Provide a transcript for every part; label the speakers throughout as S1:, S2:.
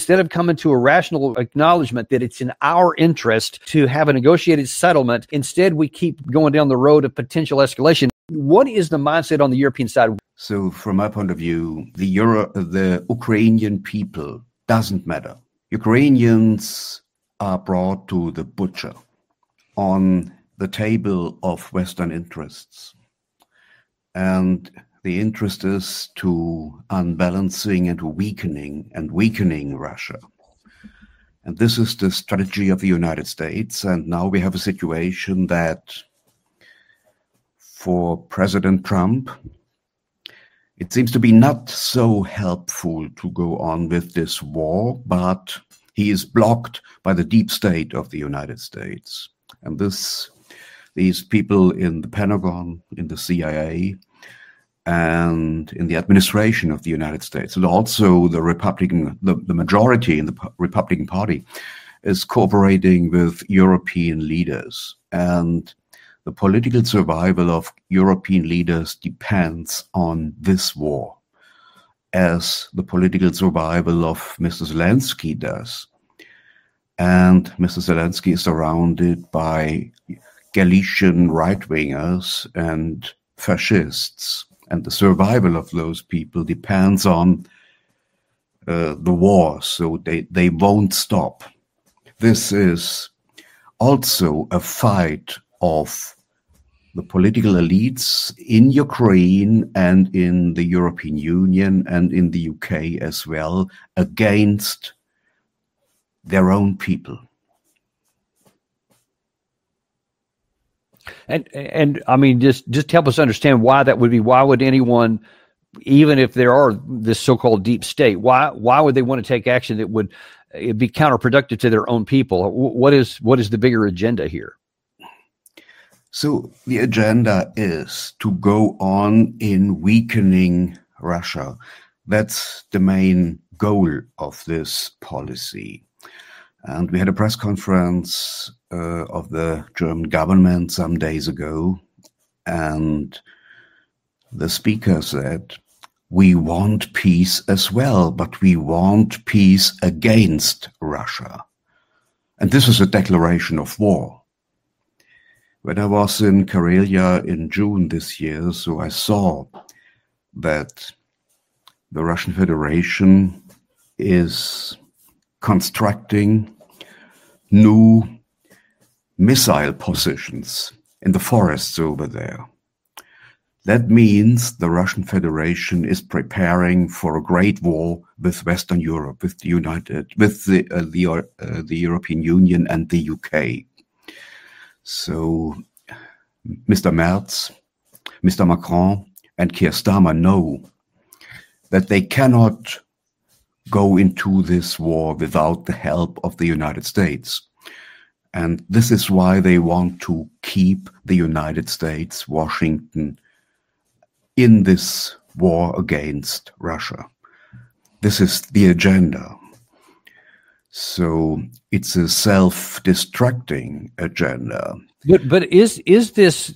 S1: instead of coming to a rational acknowledgement that it's in our interest to have a negotiated settlement, instead we keep going down the road of potential escalation. What is the mindset on the European side?
S2: So from my point of view, the Ukrainian people doesn't matter. Ukrainians are brought to the butcher on the table of Western interests. And the interest is to unbalancing and to weakening Russia. And this is the strategy of the United States. And now we have a situation that for President Trump, it seems to be not so helpful to go on with this war, but he is blocked by the deep state of the United States. And these people in the Pentagon, in the CIA, and in the administration of the United States, and also the majority in the Republican Party is cooperating with European leaders. And the political survival of European leaders depends on this war, as the political survival of Mr. Zelensky does. And Mr. Zelensky is surrounded by Galician right-wingers and fascists. And the survival of those people depends on the war, so they won't stop. This is also a fight of the political elites in Ukraine and in the European Union and in the UK as well against their own people.
S1: And I mean, just help us understand why that would be. Why would anyone, even if there are this so-called deep state, why would they want to take action that would be counterproductive to their own people? What is the bigger agenda here?
S2: So the agenda is to go on in weakening Russia. That's the main goal of this policy. And we had a press conference of the German government some days ago, and the speaker said, we want peace as well, but we want peace against Russia. And this is a declaration of war. When I was in Karelia in June this year, so I saw that the Russian Federation is constructing new missile positions in the forests over there. That means the Russian Federation is preparing for a great war with Western Europe, with the European Union and the UK. So Mr. Merz, Mr. Macron, and Keir Starmer know that they cannot go into this war without the help of the United States. And this is why they want to keep the United States, Washington, in this war against Russia. This is the agenda. So it's a self-destructing agenda.
S1: But is this,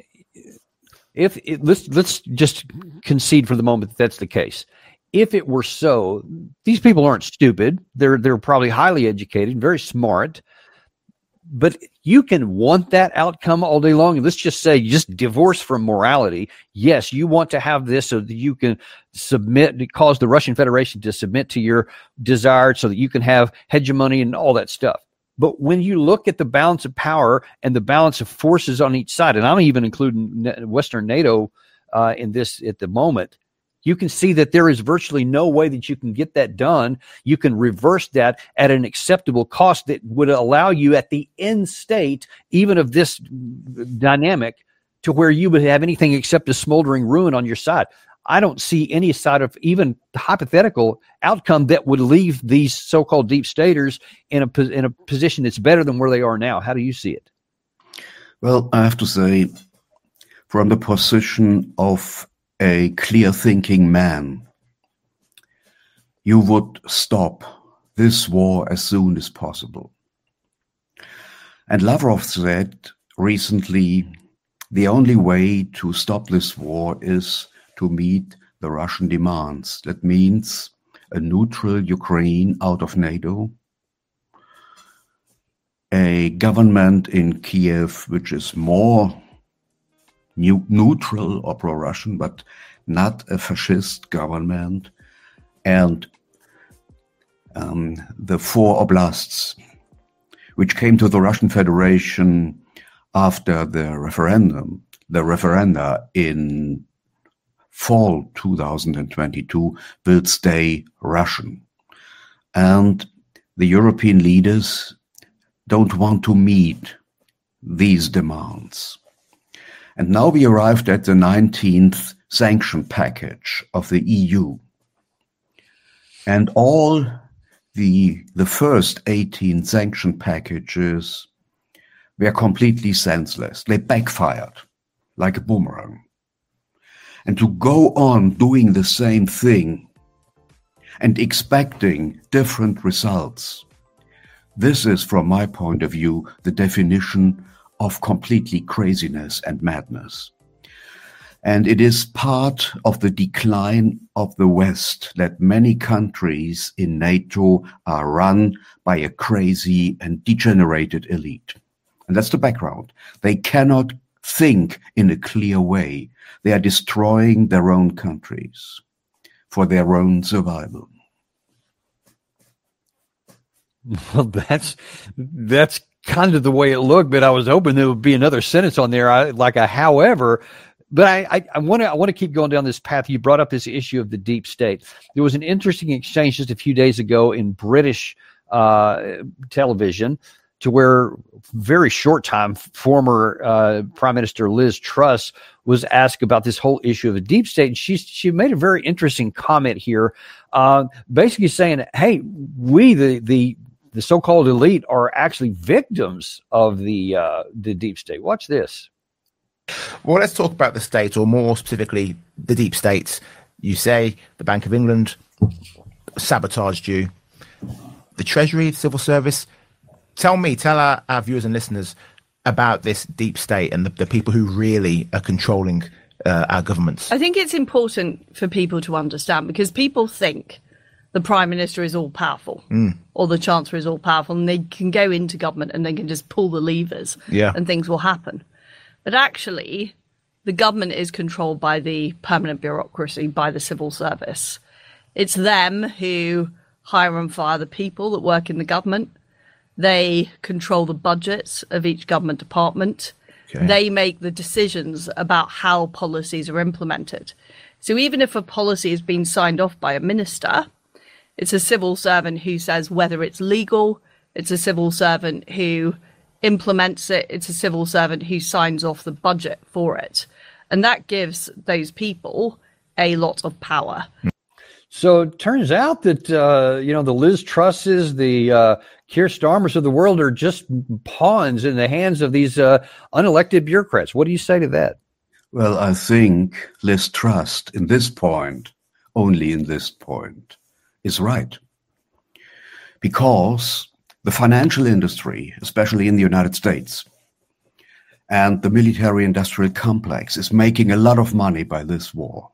S1: let's just concede for the moment that that's the case. If it were so, these people aren't stupid. They're probably highly educated, very smart. But you can want that outcome all day long. And let's just say, just divorce from morality. Yes, you want to have this so that you can submit, cause the Russian Federation to submit to your desire so that you can have hegemony and all that stuff. But when you look at the balance of power and the balance of forces on each side, and I'm even including Western NATO in this at the moment, you can see that there is virtually no way that you can get that done. You can reverse that at an acceptable cost that would allow you at the end state, even of this dynamic, to where you would have anything except a smoldering ruin on your side. I don't see any side of even the hypothetical outcome that would leave these so-called deep staters in a position that's better than where they are now. How do you see it?
S2: Well, I have to say, from the position of a clear-thinking man, you would stop this war as soon as possible. And Lavrov said recently, the only way to stop this war is to meet the Russian demands. That means a neutral Ukraine out of NATO, a government in Kiev which is more neutral or pro-Russian, but not a fascist government, and the 4 oblasts, which came to the Russian Federation after the referenda in fall 2022, will stay Russian. And the European leaders don't want to meet these demands. And now we arrived at the 19th sanction package of the EU. And all the first 18 sanction packages were completely senseless. They backfired like a boomerang. And to go on doing the same thing and expecting different results, this is, from my point of view, the definition of completely craziness and madness. And it is part of the decline of the West that many countries in NATO are run by a crazy and degenerated elite. And that's the background. They cannot think in a clear way. They are destroying their own countries for their own survival.
S1: Well, that's kind of the way it looked, but I was hoping there would be another sentence on there, however. But I want to keep going down this path. You brought up this issue of the deep state. There was an interesting exchange just a few days ago in British television, to where very short time former Prime Minister Liz Truss was asked about this whole issue of the deep state, and she made a very interesting comment here, basically saying, "Hey, we the so-called elite are actually victims of the deep state." Watch this.
S3: Well, let's talk about the state, or more specifically, the deep states. You say the Bank of England sabotaged you. The Treasury, the Civil Service. Tell our viewers and listeners about this deep state and the people who really are controlling our governments.
S4: I think it's important for people to understand, because people think the Prime Minister is all powerful or the Chancellor is all powerful, and they can go into government and they can just pull the levers and things will happen. But actually, the government is controlled by the permanent bureaucracy, by the civil service. It's them who hire and fire the people that work in the government. They control the budgets of each government department. Okay. They make the decisions about how policies are implemented. So even if a policy has been signed off by a minister, it's a civil servant who says whether it's legal. It's a civil servant who implements it. It's a civil servant who signs off the budget for it. And that gives those people a lot of power.
S1: So it turns out that, the Liz Trusses, the Keir Starmers of the world are just pawns in the hands of these unelected bureaucrats. What do you say to that?
S2: Well, I think Liz Truss, in this point, only in this point, is right. Because the financial industry, especially in the United States, and the military-industrial complex is making a lot of money by this war.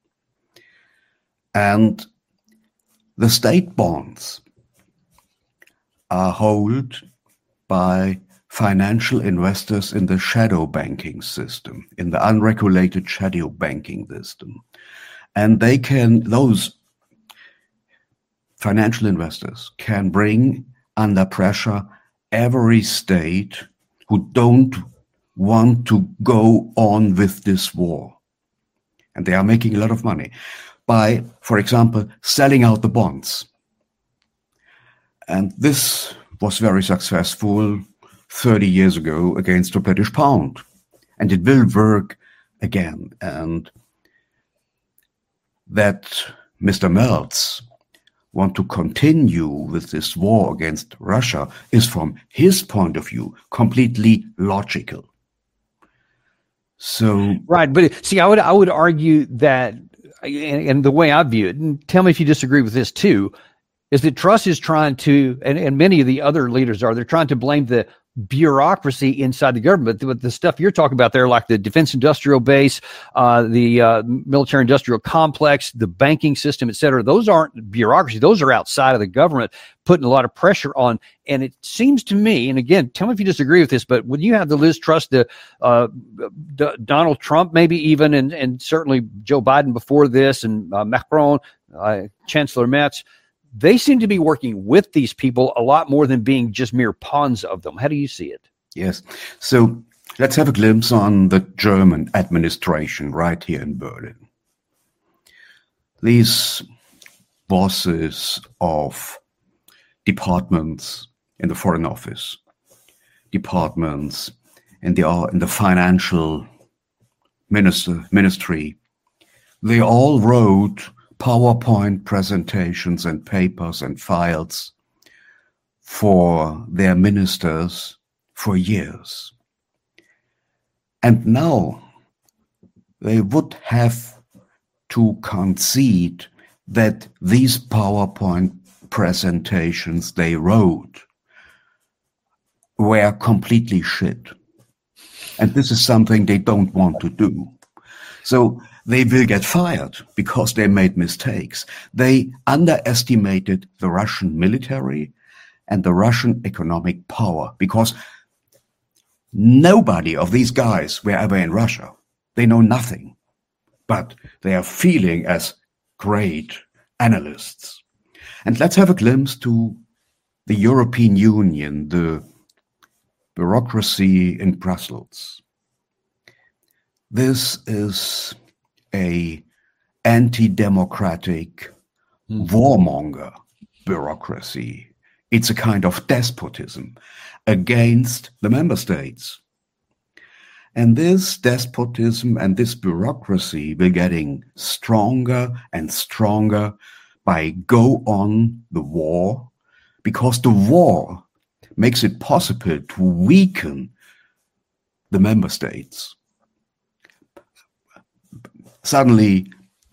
S2: And the state bonds are held by financial investors in the shadow banking system, in the unregulated shadow banking system. And those financial investors can bring under pressure every state who don't want to go on with this war. And they are making a lot of money by, for example, selling out the bonds. And this was very successful 30 years ago against the British pound. And it will work again. And that Mr. Merz want to continue with this war against Russia is, from his point of view, completely logical. So
S1: right, but see, I would argue that, and the way I view it, and tell me if you disagree with this too, is that Truss is trying to, and many of the other leaders they're trying to blame the bureaucracy inside the government. But the stuff you're talking about there, like the defense industrial base, the military industrial complex, the banking system, et cetera, those aren't bureaucracy. Those are outside of the government, putting a lot of pressure on. And it seems to me, and again, tell me if you disagree with this, but when you have the Liz Truss, the Donald Trump, maybe even, and certainly Joe Biden before this, and Macron, Chancellor Merz, they seem to be working with these people a lot more than being just mere pawns of them. How do you see it?
S2: Yes. So let's have a glimpse on the German administration right here in Berlin. These bosses of departments in the Foreign Office, departments in the financial ministry, they all wrote PowerPoint presentations and papers and files for their ministers for years. And now they would have to concede that these PowerPoint presentations they wrote were completely shit. And this is something they don't want to do. So they will get fired because they made mistakes. They underestimated the Russian military and the Russian economic power because nobody of these guys were ever in Russia. They know nothing, but they are feeling as great analysts. And let's have a glimpse to the European Union, the bureaucracy in Brussels. This is a anti-democratic warmonger bureaucracy. It's a kind of despotism against the member states. And this despotism and this bureaucracy will getting stronger and stronger by go on the war, because the war makes it possible to weaken the member states. Suddenly,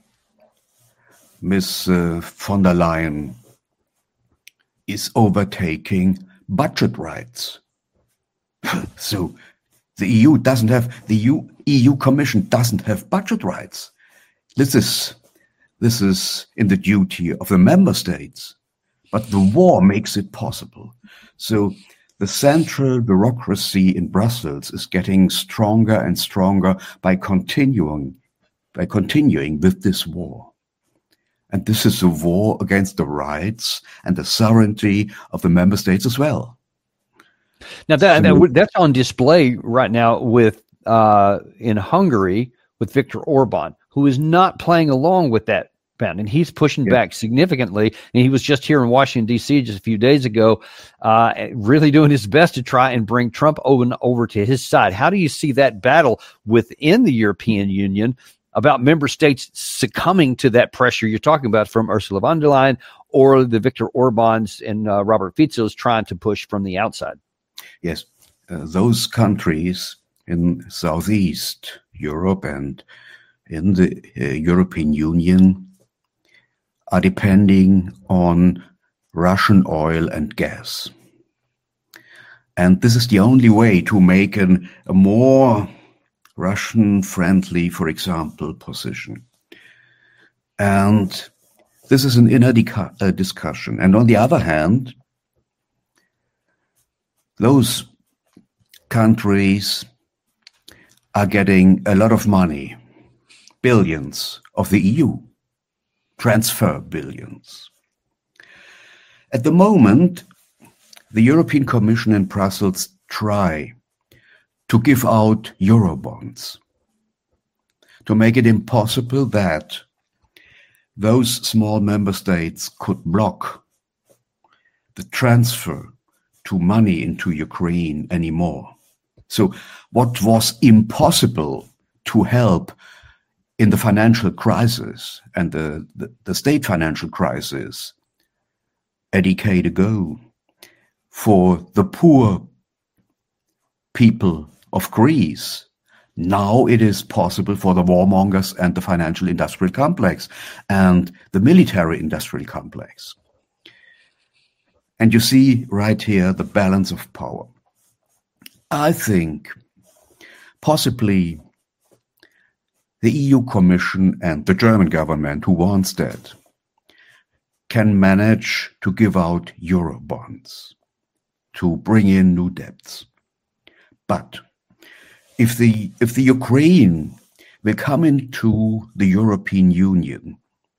S2: Ms. von der Leyen is overtaking budget rights. So the EU doesn't have, the EU Commission doesn't have budget rights. This is in the duty of the member states, but the war makes it possible. So the central bureaucracy in Brussels is getting stronger and stronger by continuing with this war. And this is a war against the rights and the sovereignty of the member states as well.
S1: Now that's on display right now with in Hungary with Viktor Orban, who is not playing along with that band, and he's pushing back significantly. And he was just here in Washington, D.C. just a few days ago, really doing his best to try and bring Trump over to his side. How do you see that battle within the European Union about member states succumbing to that pressure you're talking about from Ursula von der Leyen or the Viktor Orbans and Robert Fico's trying to push from the outside?
S2: Yes, those countries in Southeast Europe and in the European Union are depending on Russian oil and gas. And this is the only way to make a more Russian-friendly, for example, position. And this is an inner discussion. And on the other hand, those countries are getting a lot of money, billions of the EU, transfer billions. At the moment, the European Commission in Brussels try to give out Eurobonds, to make it impossible that those small member states could block the transfer to money into Ukraine anymore. So what was impossible to help in the financial crisis and the state financial crisis a decade ago for the poor people of Greece, now it is possible for the warmongers and the financial industrial complex and the military industrial complex. And you see right here the balance of power. I think possibly the EU Commission and the German government, who wants that, can manage to give out Eurobonds to bring in new debts. But if the Ukraine will come into the European Union,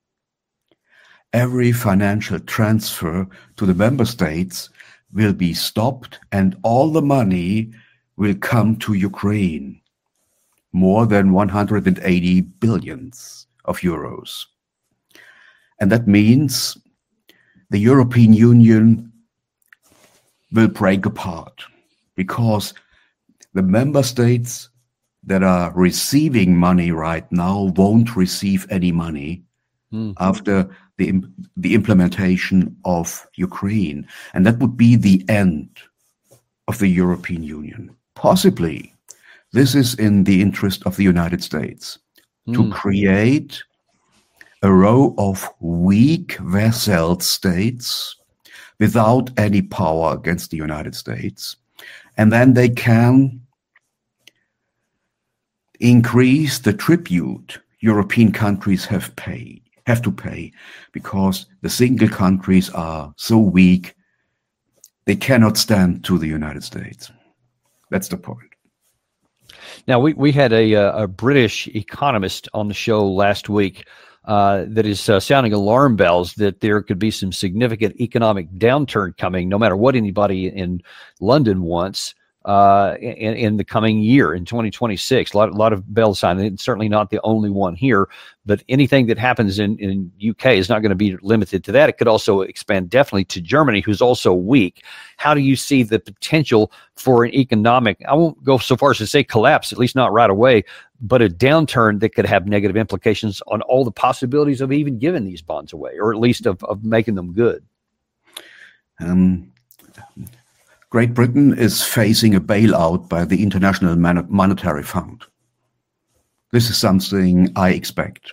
S2: every financial transfer to the member states will be stopped and all the money will come to Ukraine, more than 180 billions of euros. And that means the European Union will break apart because the member states that are receiving money right now won't receive any money after the implementation of Ukraine. And that would be the end of the European Union. Possibly, this is in the interest of the United States to create a row of weak vassal states without any power against the United States. And then they can increase the tribute European countries have to pay, because the single countries are so weak, they cannot stand to the United States. That's the point.
S1: Now, we had a British economist on the show last week that is sounding alarm bells that there could be some significant economic downturn coming, no matter what anybody in London wants, in the coming year, in 2026. A lot of bells sounding. It's certainly not the only one here, but anything that happens in UK is not going to be limited to that. It could also expand definitely to Germany, who's also weak. How do you see the potential for an economic, I won't go so far as to say collapse, at least not right away, but a downturn that could have negative implications on all the possibilities of even giving these bonds away, or at least of making them good?
S2: Great Britain is facing a bailout by the International Monetary Fund. This is something I expect.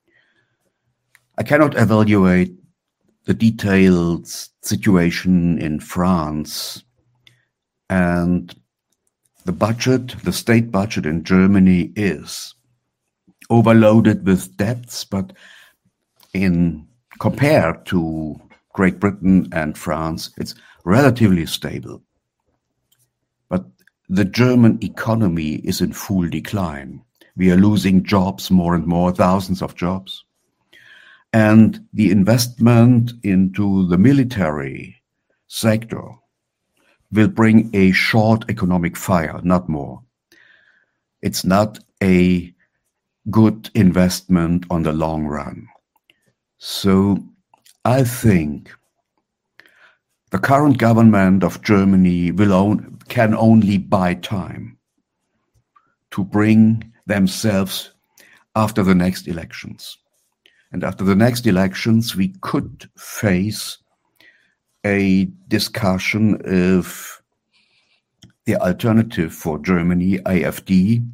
S2: I cannot evaluate the detailed situation in France, and the state budget in Germany is overloaded with debts, but compared to Great Britain and France, it's relatively stable. But the German economy is in full decline. We are losing jobs, more and more, thousands of jobs. And the investment into the military sector will bring a short economic fire, not more. It's not a good investment on the long run. So I think the current government of Germany can only buy time to bring themselves after the next elections. And after the next elections, we could face a discussion if the alternative for Germany, AfD,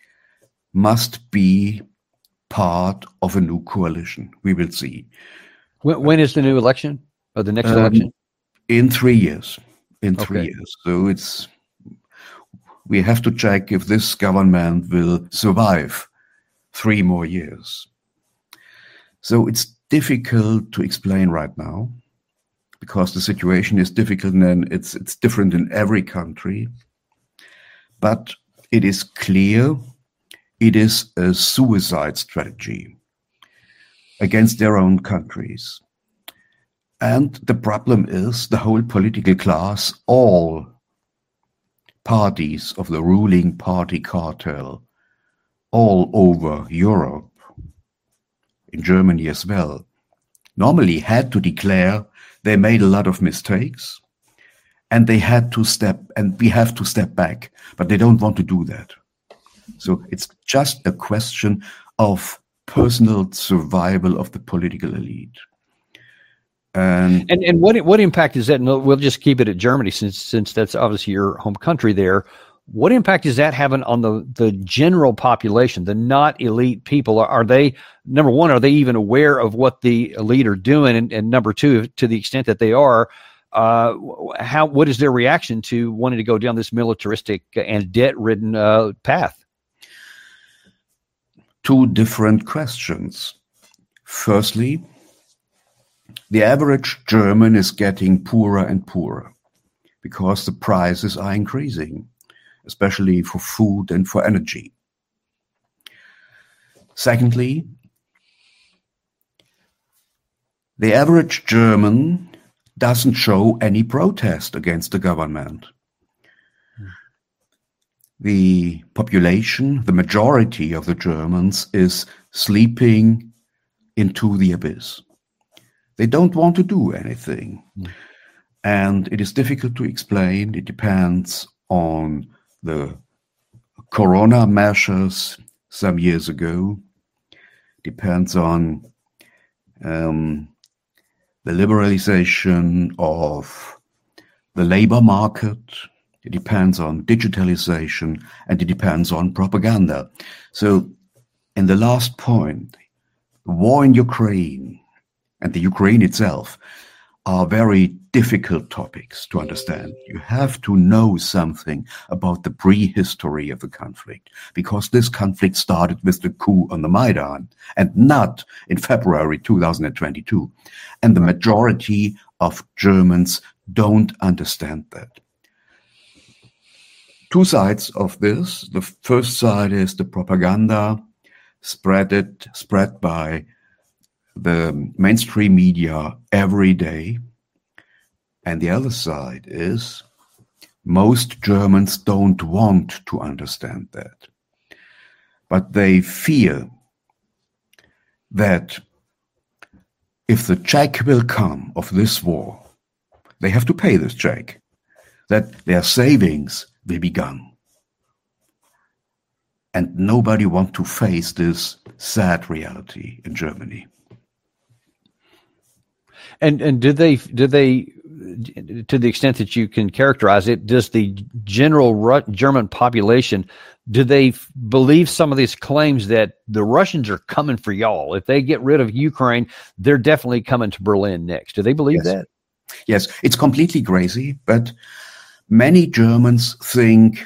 S2: must be part of a new coalition. We will see.
S1: When is the new election, or the next election?
S2: In 3 years. In 3 years. So we have to check if this government will survive 3 more years. So it's difficult to explain right now, because the situation is difficult and it's different in every country. But it is clear it is a suicide strategy against their own countries. And the problem is the whole political class, all parties of the ruling party cartel, all over Europe, in Germany as well, normally had to declare they made a lot of mistakes and we have to step back, but they don't want to do that. So it's just a question of personal survival of the political elite. And
S1: what impact is that? And we'll just keep it at Germany, since that's obviously your home country there. What impact is that having on the general population, the not elite people? Are they, number one, are they even aware of what the elite are doing? And number two, to the extent that they are, what is their reaction to wanting to go down this militaristic and debt-ridden path?
S2: Two different questions. Firstly, the average German is getting poorer and poorer because the prices are increasing, especially for food and for energy. Secondly, the average German doesn't show any protest against the government. The population, the majority of the Germans, is sleeping into the abyss. They don't want to do anything. And it is difficult to explain. It depends on the corona measures some years ago. Depends on the liberalization of the labor market. It depends on digitalization, and it depends on propaganda. So in the last point, the war in Ukraine and the Ukraine itself are very difficult topics to understand. You have to know something about the prehistory of the conflict, because this conflict started with the coup on the Maidan and not in February 2022. And the majority of Germans don't understand that. Two sides of this. The first side is the propaganda spread by the mainstream media every day. And the other side is most Germans don't want to understand that. But they fear that if the check will come of this war, they have to pay this check, that their savings will be gone. And nobody wants to face this sad reality in Germany.
S1: And do they, to the extent that you can characterize it, does the general German population, do they believe some of these claims that the Russians are coming for y'all? If they get rid of Ukraine, they're definitely coming to Berlin next. Do they believe that?
S2: Yes, it's completely crazy, but many Germans think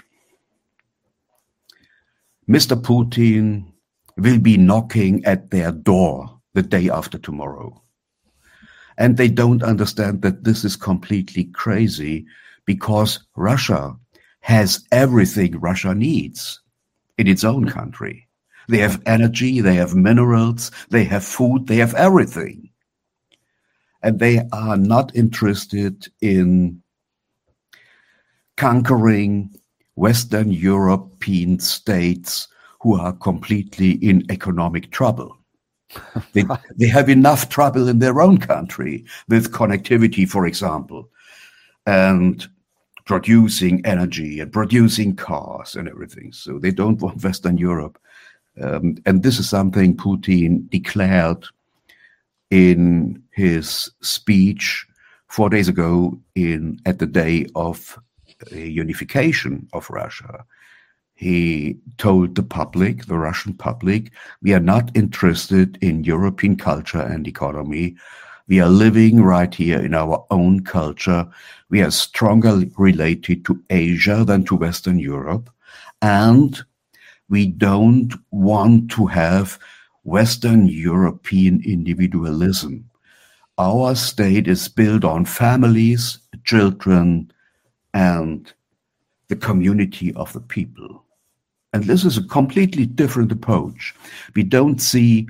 S2: Mr. Putin will be knocking at their door the day after tomorrow. And they don't understand that this is completely crazy, because Russia has everything Russia needs in its own country. They have energy, they have minerals, they have food, they have everything. And they are not interested in conquering Western European states who are completely in economic trouble. They have enough trouble in their own country with connectivity, for example, and producing energy and producing cars and everything. So they don't want Western Europe. And this is something Putin declared in his speech 4 days ago at the day of unification of Russia. He told the public, the Russian public, we are not interested in European culture and economy. We are living right here in our own culture. We are stronger related to Asia than to Western Europe. And we don't want to have Western European individualism. Our state is built on families, children, and the community of the people. And this is a completely different approach. We don't see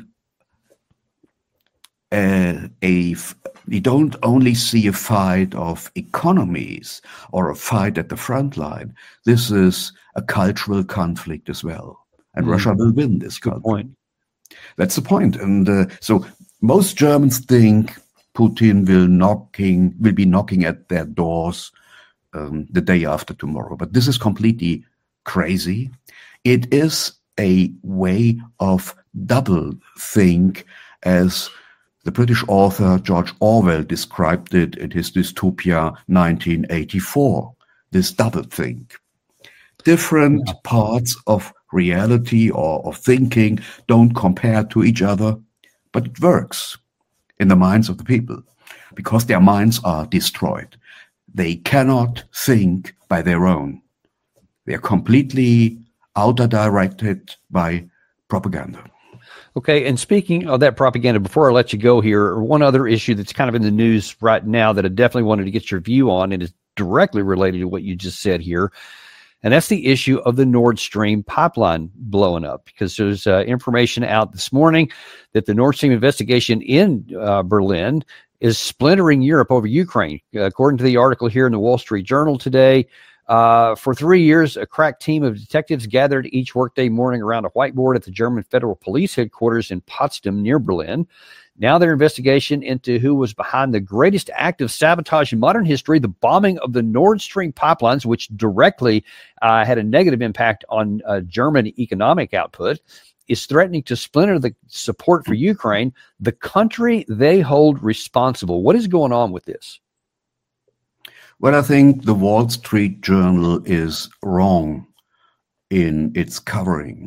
S2: we don't only see a fight of economies or a fight at the front line. This is a cultural conflict as well. And Russia will win this conflict.
S1: Point.
S2: That's the point. And so most Germans think Putin will be knocking at their doors the day after tomorrow. But this is completely crazy. It is a way of double think, as the British author George Orwell described it in his dystopia 1984, this double think. Different parts of reality or of thinking don't compare to each other, but it works in the minds of the people because their minds are destroyed. They cannot think by their own. They are completely outer-directed by propaganda.
S1: Okay, and speaking of that propaganda, before I let you go here, one other issue that's kind of in the news right now that I definitely wanted to get your view on, and is directly related to what you just said here, and that's the issue of the Nord Stream pipeline blowing up, because there's information out this morning that the Nord Stream investigation in Berlin is splintering Europe over Ukraine. According to the article here in the Wall Street Journal today, for 3 years, a crack team of detectives gathered each workday morning around a whiteboard at the German Federal Police headquarters in Potsdam near Berlin. Now their investigation into who was behind the greatest act of sabotage in modern history, the bombing of the Nord Stream pipelines, which directly had a negative impact on German economic output, is threatening to splinter the support for Ukraine, the country they hold responsible. What is going on with this?
S2: Well, I think the Wall Street Journal is wrong in its covering.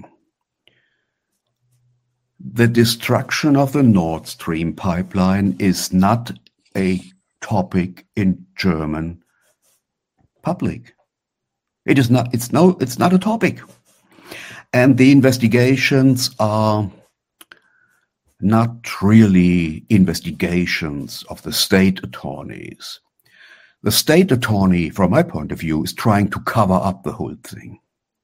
S2: The destruction of the Nord Stream pipeline is not a topic in German public. It is not. It's not a topic. And the investigations are not really investigations of the state attorneys. The state attorney, from my point of view, is trying to cover up the whole thing.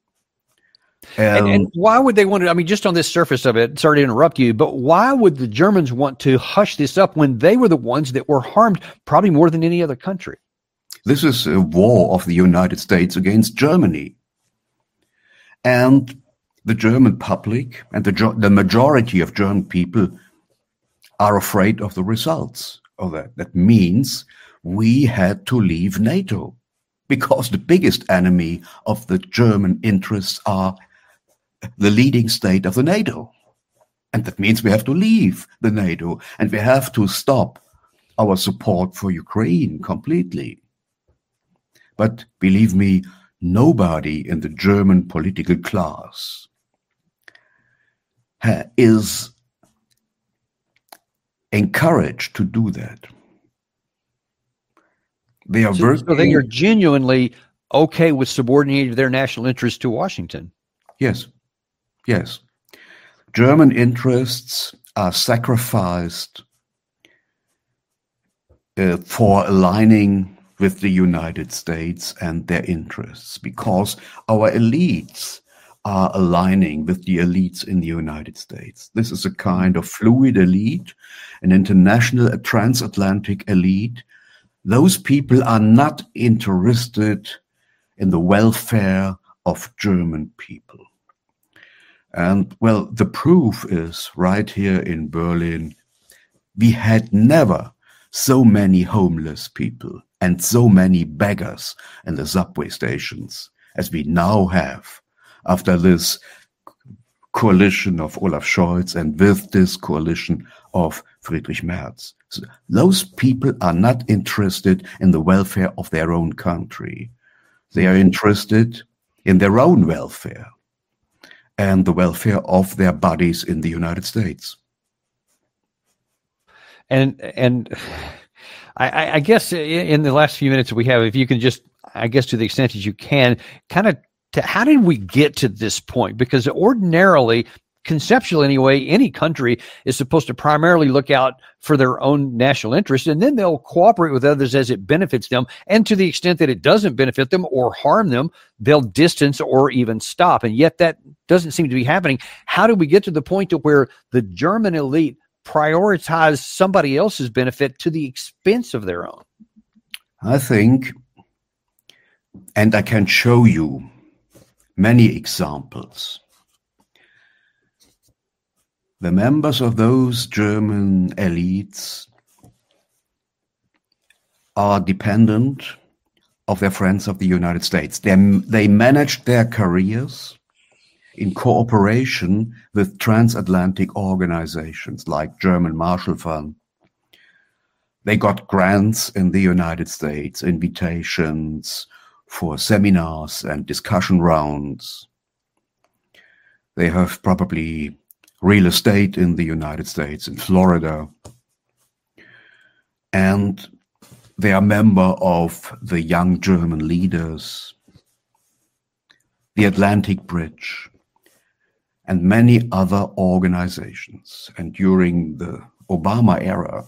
S1: And why would they want to, I mean, just on this surface of it, sorry to interrupt you, but why would the Germans want to hush this up when they were the ones that were harmed probably more than any other country?
S2: This is a war of the United States against Germany. And the German public and the majority of German people are afraid of the results of that. That means we had to leave NATO because the biggest enemy of the German interests are the leading state of the NATO. And that means we have to leave the NATO and we have to stop our support for Ukraine completely. But believe me, nobody in the German political class is encouraged to do that. They are
S1: so they are genuinely okay with subordinating their national interests to Washington.
S2: Yes. Yes. German interests are sacrificed for aligning with the United States and their interests, because our elites are aligning with the elites in the United States. This is a kind of fluid elite, an international, a transatlantic elite. Those people are not interested in the welfare of German people. And, well, the proof is right here in Berlin. We had never so many homeless people and so many beggars in the subway stations as we now have after this coalition of Olaf Scholz and with this coalition of Friedrich Merz. So those people are not interested in the welfare of their own country. They are interested in their own welfare and the welfare of their buddies in the United States.
S1: And I guess in the last few minutes we have, if you can just, I guess to the extent that you can, kind of, how did we get to this point? Because ordinarily, conceptually anyway, any country is supposed to primarily look out for their own national interest, and then they'll cooperate with others as it benefits them. And to the extent that it doesn't benefit them or harm them, they'll distance or even stop. And yet that doesn't seem to be happening. How did we get to the point to where the German elite prioritize somebody else's benefit to the expense of their own?
S2: I think, and I can show you many examples. The members of those German elites are dependent of their friends of the United States. They managed their careers in cooperation with transatlantic organizations like German Marshall Fund. They got grants in the United States, invitations for seminars and discussion rounds. They have probably real estate in the United States, in Florida. And They are member of the Young German Leaders, the Atlantic Bridge, and many other organizations. And during the Obama era,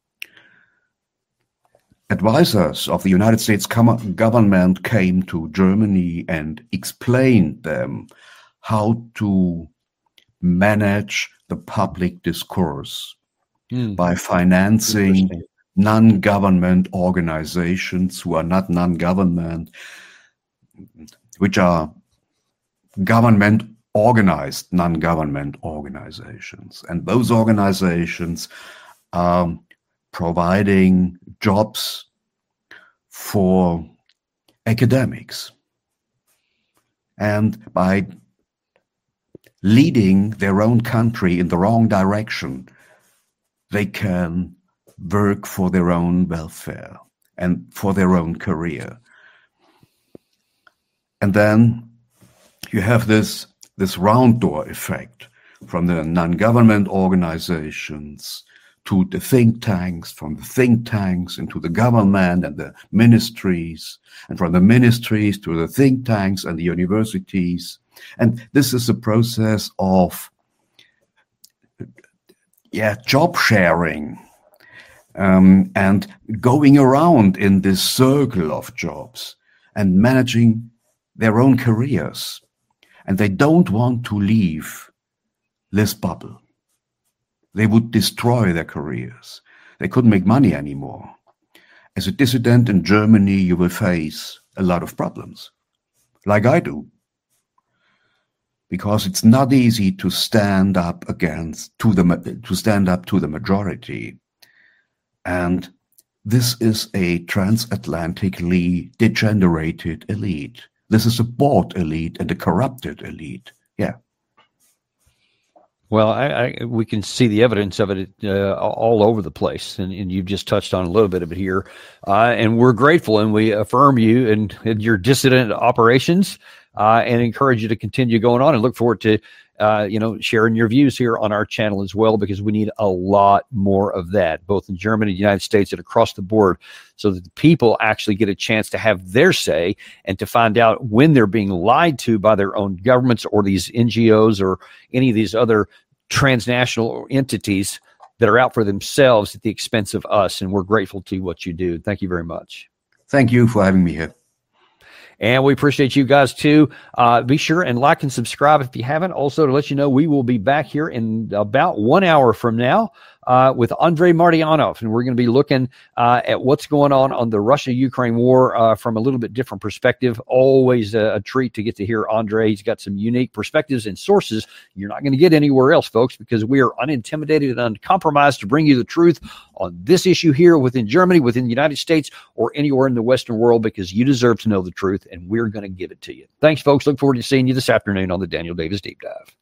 S2: advisors of the United States government came to Germany and explained them how to manage the public discourse by financing non-government organizations who are not non-government, which are government organized non-government organizations. And those organizations are providing jobs for academics. And by leading their own country in the wrong direction, they can work for their own welfare and for their own career. And then you have this round door effect from the non-government organizations to the think tanks, from the think tanks into the government and the ministries, and from the ministries to the think tanks and the universities. And this is a process of job sharing, and going around in this circle of jobs and managing their own careers. And they don't want to leave this bubble. They would destroy their careers. They couldn't make money anymore. As a dissident in Germany, you will face a lot of problems, like I do. Because it's not easy to stand up to the majority. And this is a transatlantically degenerated elite. This is a bought elite and a corrupted elite. Yeah.
S1: Well, we can see the evidence of it all over the place, and you've just touched on a little bit of it here. And we're grateful, and we affirm you and your dissident operations, and encourage you to continue going on, and look forward to sharing your views here on our channel as well, because we need a lot more of that, both in Germany, the United States, and across the board, so that the people actually get a chance to have their say and to find out when they're being lied to by their own governments or these NGOs or any of these other transnational entities that are out for themselves at the expense of us. And we're grateful to what you do. Thank you very much.
S2: Thank you for having me here.
S1: And we appreciate you guys too. Be sure and like and subscribe if you haven't. Also, to let you know, we will be back here in about 1 hour from now with Andrei Martyanov, and we're going to be looking at what's going on the Russia-Ukraine war from a little bit different perspective. Always a treat to get to hear Andrei. He's got some unique perspectives and sources you're not going to get anywhere else, folks, because we are unintimidated and uncompromised to bring you the truth on this issue here within Germany, within the United States, or anywhere in the Western world, because you deserve to know the truth, and we're going to give it to you. Thanks, folks. Look forward to seeing you this afternoon on the Daniel Davis Deep Dive.